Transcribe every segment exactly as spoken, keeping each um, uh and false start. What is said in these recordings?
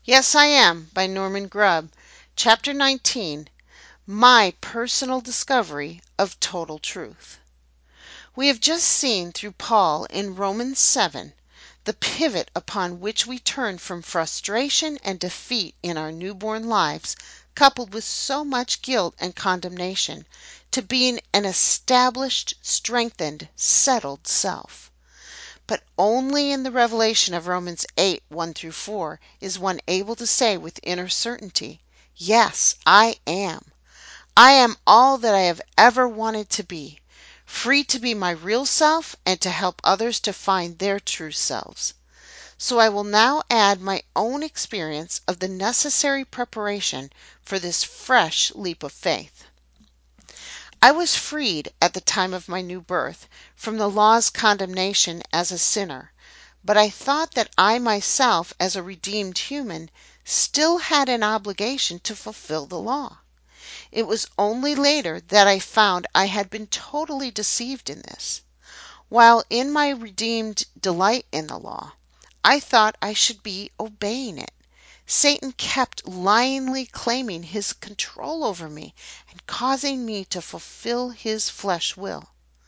Yes, I Am by Norman Grubb. Chapter nineteen, My Personal Discovery of Total Truth. We have just seen through Paul in Romans seven the pivot upon which we turn from frustration and defeat in our newborn lives, coupled with so much guilt and condemnation, to being an established, strengthened, settled self. But only in the revelation of Romans eight one through four is one able to say with inner certainty, Yes, I am. I am all that I have ever wanted to be, free to be my real self and to help others to find their true selves. So I will now add my own experience of the necessary preparation for this fresh leap of faith. I was freed at the time of my new birth from the law's condemnation as a sinner, but I thought that I myself, as a redeemed human, still had an obligation to fulfill the law. It was only later that I found I had been totally deceived in this. While in my redeemed delight in the law, I thought I should be obeying it. Satan kept lyingly claiming his control over me and causing me to fulfill his flesh will.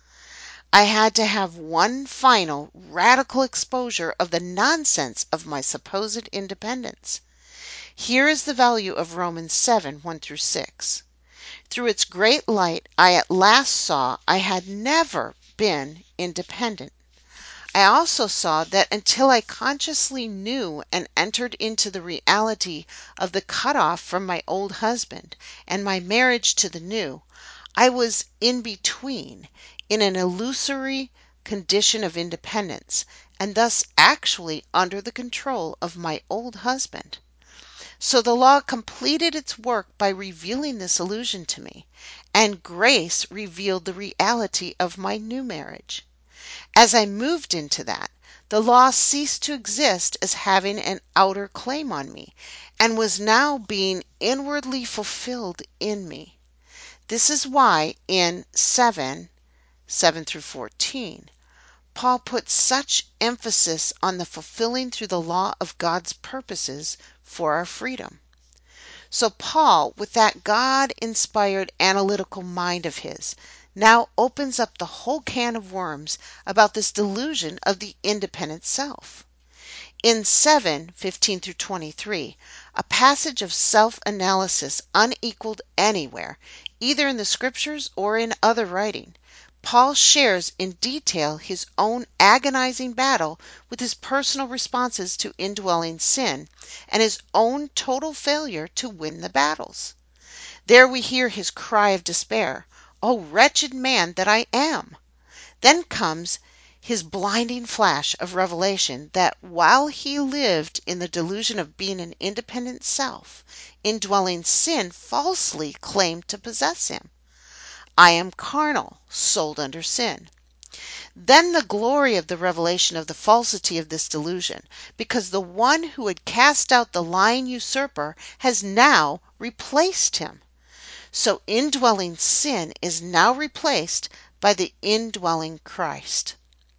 I had to have one final radical exposure of the nonsense of my supposed independence. Here is the value of Romans seven one through six. Through its great light, I at last saw I had never been independent. I also saw that until I consciously knew and entered into the reality of the cutoff from my old husband and my marriage to the new, I was in between, in an illusory condition of independence, and thus actually under the control of my old husband. So the law completed its work by revealing this illusion to me, and grace revealed the reality of my new marriage. As I moved into that, the law ceased to exist as having an outer claim on me, and was now being inwardly fulfilled in me. This is why in seven, seven through fourteen, Paul puts such emphasis on the fulfilling through the law of God's purposes for our freedom. So Paul, with that God-inspired analytical mind of his, now opens up the whole can of worms about this delusion of the independent self. In seven fifteen through twenty-three, a passage of self-analysis unequaled anywhere, either in the scriptures or in other writing, Paul shares in detail his own agonizing battle with his personal responses to indwelling sin and his own total failure to win the battles. There we hear his cry of despair, "O wretched man that I am!" Then comes his blinding flash of revelation that while he lived in the delusion of being an independent self, indwelling sin falsely claimed to possess him. I am carnal, sold under sin. Then the glory of the revelation of the falsity of this delusion, because the one who had cast out the lying usurper has now replaced him. So indwelling sin is now replaced by the indwelling Christ.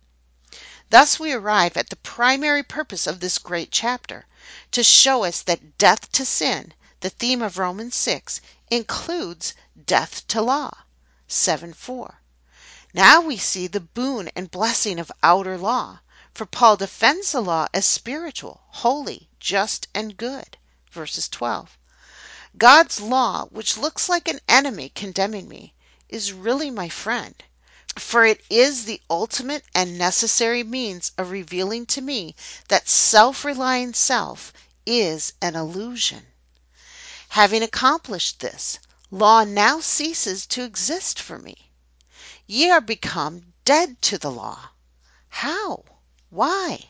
Thus we arrive at the primary purpose of this great chapter, to show us that death to sin, the theme of Romans six, includes death to law. seven four. Now we see the boon and blessing of outer law, for Paul defends the law as spiritual, holy, just, and good. Verses twelve. God's law, which looks like an enemy condemning me, is really my friend, for it is the ultimate and necessary means of revealing to me that self-relying self is an illusion. Having accomplished this, law now ceases to exist for me. Ye are become dead to the law. How? Why?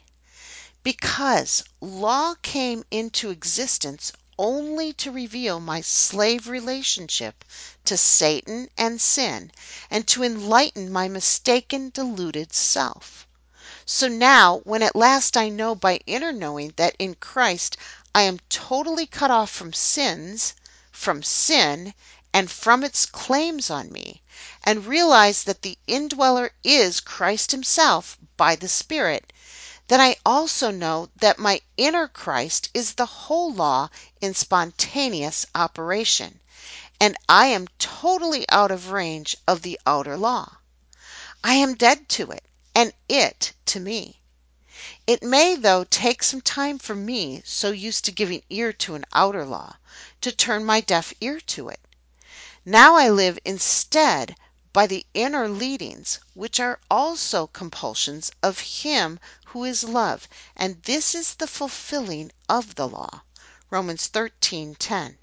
Because law came into existence only to reveal my slave relationship to Satan and sin, and to enlighten my mistaken, deluded self. So now, when at last I know by inner knowing that in Christ I am totally cut off from sins, from sin, and from its claims on me, and realize that the indweller is Christ himself by the Spirit, then I also know that my inner Christ is the whole law in spontaneous operation, and I am totally out of range of the outer law. I am dead to it, and it to me. It may, though, take some time for me, so used to giving ear to an outer law, to turn my deaf ear to it. Now I live instead by the inner leadings, which are also compulsions of Him who is love, and this is the fulfilling of the law. Romans thirteen ten.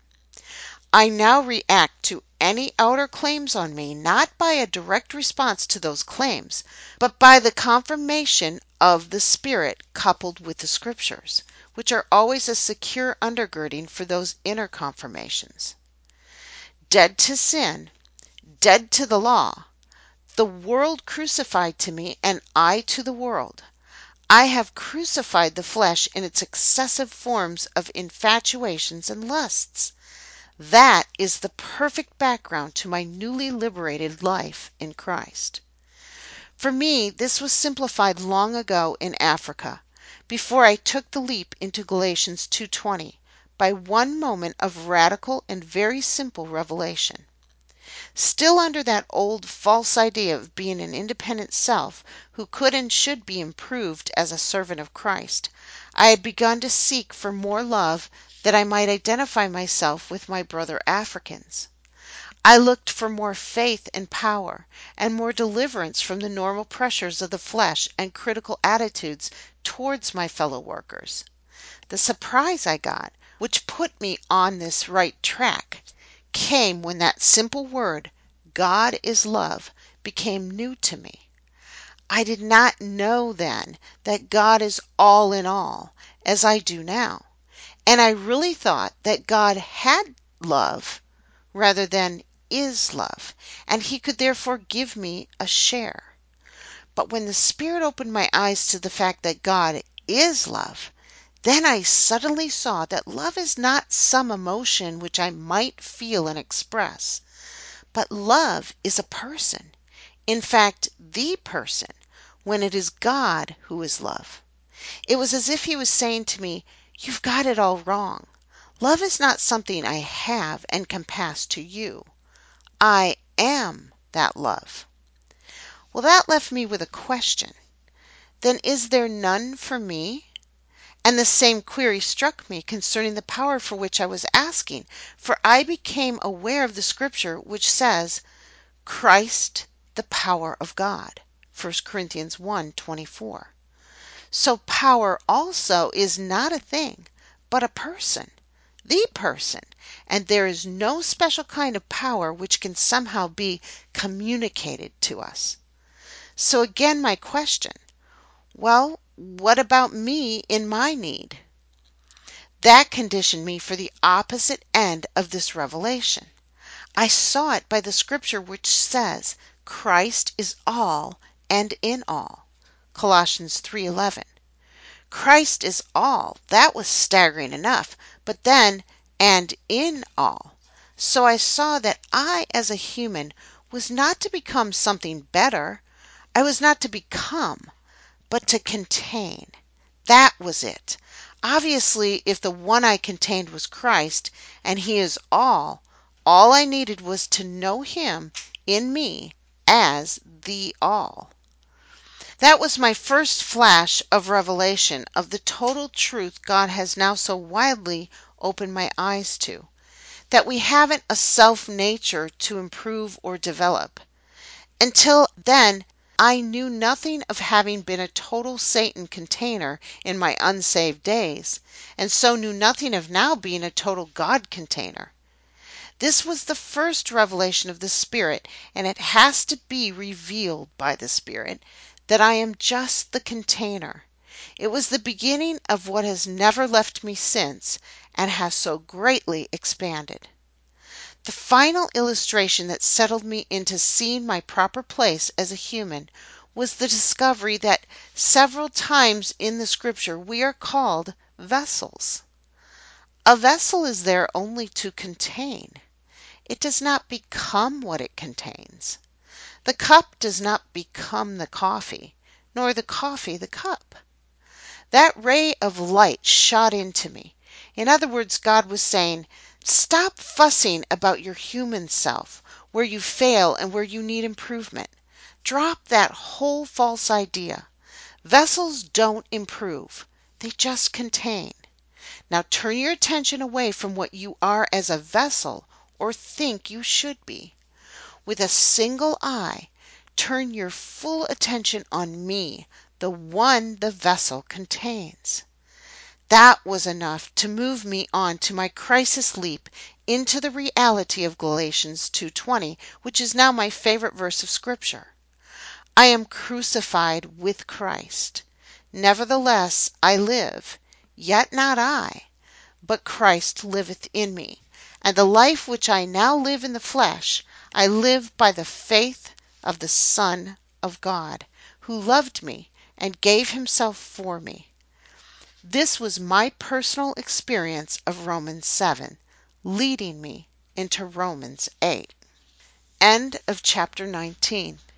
I now react to any outer claims on me, not by a direct response to those claims, but by the confirmation of the Spirit coupled with the Scriptures, which are always a secure undergirding for those inner confirmations. Dead to sin, dead to the law, the world crucified to me, and I to the world. I have crucified the flesh in its excessive forms of infatuations and lusts. That is the perfect background to my newly liberated life in Christ. For me, this was simplified long ago in Africa, before I took the leap into Galatians two twenty, by one moment of radical and very simple revelation. Still under that old false idea of being an independent self who could and should be improved as a servant of Christ, I had begun to seek for more love that I might identify myself with my brother Africans. I looked for more faith and power, and more deliverance from the normal pressures of the flesh and critical attitudes towards my fellow workers. The surprise I got, which put me on this right track, came when that simple word, God is love, became new to me. I did not know then that God is all in all, as I do now, and I really thought that God had love rather than is love, and He could therefore give me a share. But when the Spirit opened my eyes to the fact that God is love, then I suddenly saw that love is not some emotion which I might feel and express, but love is a person, in fact, the person, when it is God who is love. It was as if He was saying to me, "You've got it all wrong. Love is not something I have and can pass to you. I am that love." Well, that left me with a question. Then is there none for me? And the same query struck me concerning the power for which I was asking, for I became aware of the scripture which says, Christ the power of God. First Corinthians one twenty-four. So power also is not a thing, but a person, the person, and there is no special kind of power which can somehow be communicated to us. So again my question, well, what about me in my need? That conditioned me for the opposite end of this revelation. I saw it by the scripture which says, Christ is all and in all. Colossians three eleven. Christ is all. That was staggering enough. But then, and in all. So I saw that I, as a human, was not to become something better. I was not to become, but to contain. That was it. Obviously, if the one I contained was Christ, and He is all, all I needed was to know Him in me as the all. That was my first flash of revelation of the total truth God has now so widely opened my eyes to, that we haven't a self-nature to improve or develop. Until then, I knew nothing of having been a total Satan container in my unsaved days, and so knew nothing of now being a total God container. This was the first revelation of the Spirit, and it has to be revealed by the Spirit, that I am just the container. It was the beginning of what has never left me since, and has so greatly expanded. The final illustration that settled me into seeing my proper place as a human was the discovery that several times in the scripture we are called vessels. A vessel is there only to contain. It does not become what it contains. The cup does not become the coffee, nor the coffee the cup. That ray of light shot into me. In other words, God was saying, stop fussing about your human self, where you fail and where you need improvement. Drop that whole false idea. Vessels don't improve, they just contain. Now turn your attention away from what you are as a vessel or think you should be. With a single eye, turn your full attention on me, the one the vessel contains. That was enough to move me on to my crisis leap into the reality of Galatians two twenty, which is now my favorite verse of scripture. I am crucified with Christ. Nevertheless I live, yet not I, but Christ liveth in me. And the life which I now live in the flesh, I live by the faith of the Son of God, who loved me and gave himself for me. This was my personal experience of Romans seven, leading me into Romans eight. End of chapter nineteen.